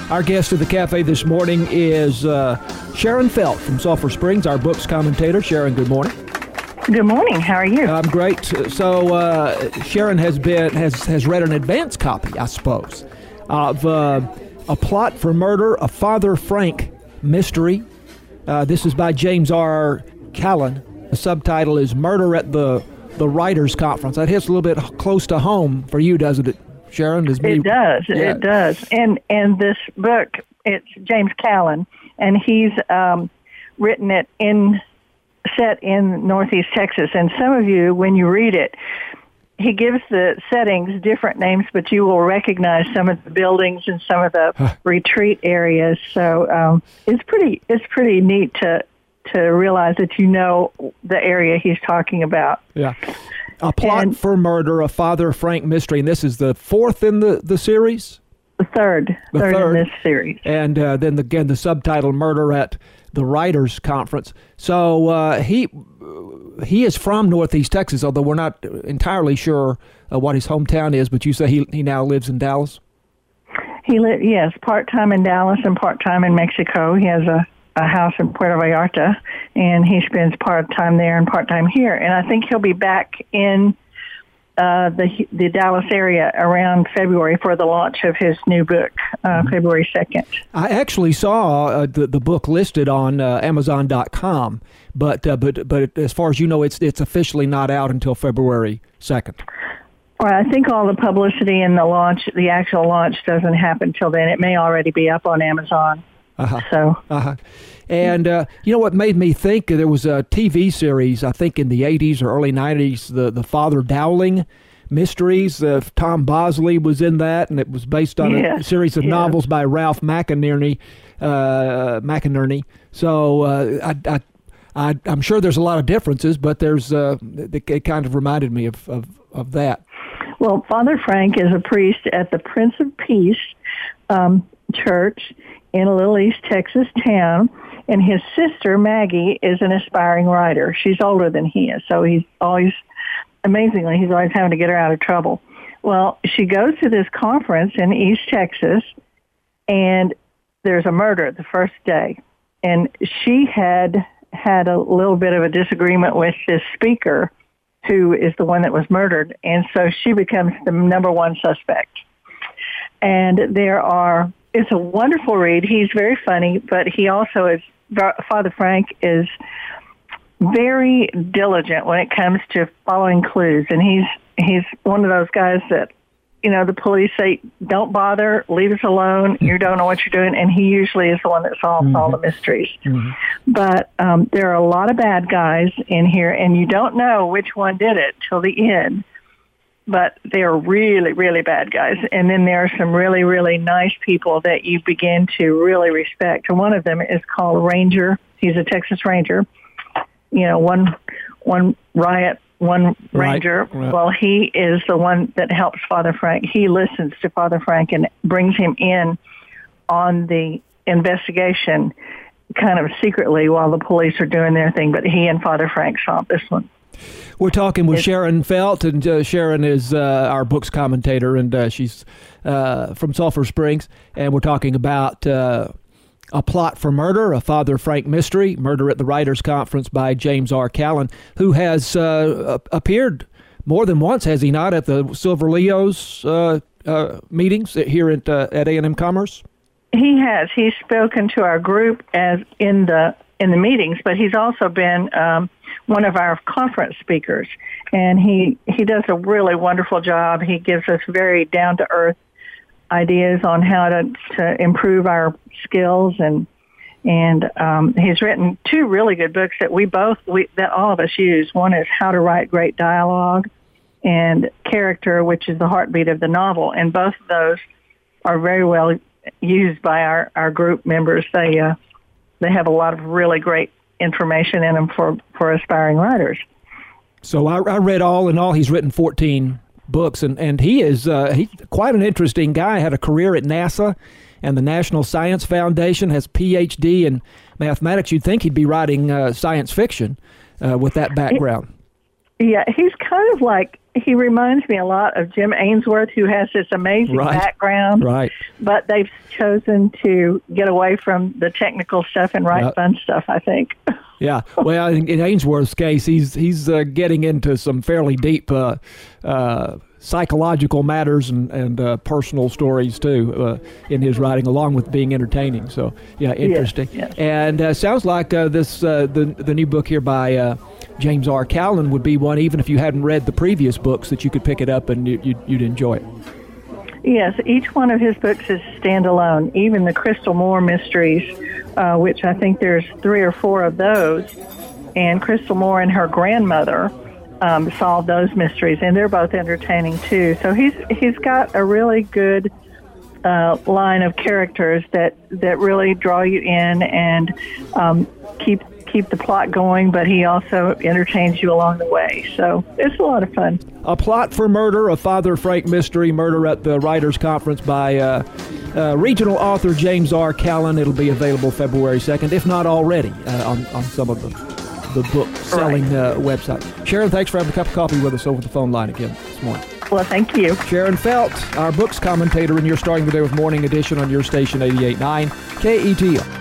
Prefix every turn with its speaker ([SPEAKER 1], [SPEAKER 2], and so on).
[SPEAKER 1] Our guest at the cafe this morning is Sharon Felt from Sulphur Springs, our books commentator. Sharon, good morning.
[SPEAKER 2] Good morning. How are you?
[SPEAKER 1] I'm great. So Sharon has read an advance copy, I suppose, of A Plot for Murder, a Father Frank mystery. This is by James R. Callan. The subtitle is Murder at the Writers' Conference. That hits a little bit close to home for you, doesn't it, Sharon?
[SPEAKER 2] It does. Yeah. It does. And this book, it's James Callan, and he's written it set in Northeast Texas. And some of you, when you read it, he gives the settings different names, but you will recognize some of the buildings and some of the retreat areas. So it's pretty neat to realize that you know the area he's talking about.
[SPEAKER 1] Yeah. A Plot for Murder, a Father Frank mystery. And this is the fourth in the series?
[SPEAKER 2] The third in this series. And
[SPEAKER 1] then again, the subtitle, Murder at the Writers' Conference. So he is from Northeast Texas, although we're not entirely sure what his hometown is, but you say he now lives in Dallas?
[SPEAKER 2] Yes, part-time in Dallas and part-time in Mexico. He has a house in Puerto Vallarta, and he spends part-time there and part-time here. And I think he'll be back in the Dallas area around February for the launch of his new book, February 2nd.
[SPEAKER 1] I actually saw the book listed on Amazon.com, but as far as you know, it's officially not out until February 2nd.
[SPEAKER 2] Well, I think all the publicity and the actual launch doesn't happen till then. It may already be up on Amazon. And you know what made me think? There was a TV series, I think in the 80s or early 90s, the Father Dowling mysteries. Tom Bosley was in that, and it was based on a series of novels by Ralph McInerney. So I'm sure there's a lot of differences, but it kind of reminded me of that. Well, Father Frank is a priest at the Prince of Peace church in a little East Texas town, and his sister, Maggie, is an aspiring writer. She's older than he is, so he's always having to get her out of trouble. Well, she goes to this conference in East Texas, and there's a murder the first day. And she had a little bit of a disagreement with this speaker, who is the one that was murdered, and so she becomes the number one suspect. And it's a wonderful read. He's very funny, but he also is, Father Frank is very diligent when it comes to following clues. And he's one of those guys that, the police say, don't bother, leave us alone, you don't know what you're doing. And he usually is the one that solves all the mysteries. Mm-hmm. But there are a lot of bad guys in here, and you don't know which one did it till the end. But they're really, really bad guys. And then there are some really, really nice people that you begin to really respect. And one of them is called Ranger. He's a Texas Ranger. One riot, one Ranger. Right. Well, he is the one that helps Father Frank. He listens to Father Frank and brings him in on the investigation kind of secretly while the police are doing their thing. But he and Father Frank solve this one.
[SPEAKER 1] We're talking with Sharon Felt, and Sharon is our books commentator, and she's from Sulphur Springs, and we're talking about A Plot for Murder, a Father Frank mystery, Murder at the Writers' Conference by James R. Callan, who has appeared more than once, has he not, at the Silver Leos meetings here at A&M Commerce?
[SPEAKER 2] He has. He's spoken to our group as in the meetings, but he's also been one of our conference speakers, and he does a really wonderful job. He gives us very down-to-earth ideas on how to improve our skills, and he's written two really good books that all of us use. One is How to Write Great Dialogue, and Character, which is the heartbeat of the novel, and both of those are very well used by our group members. They have a lot of really great information in them for aspiring writers.
[SPEAKER 1] So I read all in all, he's written 14 books, and he's quite an interesting guy. Had a career at NASA and the National Science Foundation, has Ph.D. in mathematics. You'd think he'd be writing science fiction with that background.
[SPEAKER 2] Yeah, he's kind of like He reminds me a lot of Jim Ainsworth, who has this amazing background.
[SPEAKER 1] Right.
[SPEAKER 2] But they've chosen to get away from the technical stuff and write fun stuff, I think.
[SPEAKER 1] Yeah. Well, in Ainsworth's case, he's getting into some fairly deep psychological matters and personal stories too in his writing, along with being entertaining. So yeah, interesting.
[SPEAKER 2] Yes.
[SPEAKER 1] And sounds like this the new book here by James R. Callan would be one, even if you hadn't read the previous books, that you could pick it up and you'd enjoy it.
[SPEAKER 2] Yes, each one of his books is standalone. Even the Crystal Moore mysteries, which I think there's 3 or 4 of those, and Crystal Moore and her grandmother solve those mysteries, and they're both entertaining too. So he's got a really good line of characters that really draw you in and keep the plot going, but he also entertains you along the way. So it's a lot of fun.
[SPEAKER 1] A Plot for Murder, a Father Frank mystery, Murder at the Writers' Conference by regional author James R. Callan. It'll be available February 2nd, if not already, on some of the book-selling website. Sharon, thanks for having a cup of coffee with us over the phone line again this morning.
[SPEAKER 2] Well, thank you.
[SPEAKER 1] Sharon Felt, our books commentator, and you're starting the day with Morning Edition on your station 88.9 KETL.